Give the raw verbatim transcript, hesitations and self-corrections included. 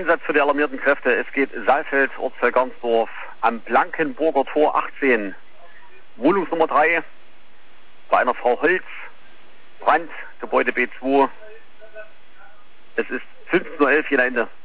Einsatz für die alarmierten Kräfte. Es geht Saalfeld, Ortsteil Garnsdorf, am Blankenburger Tor achtzehn. Wohnungsnummer drei, bei einer Frau Holz, Brand, Gebäude B zwei. Es ist fünfzehn Uhr elf, hier Ende.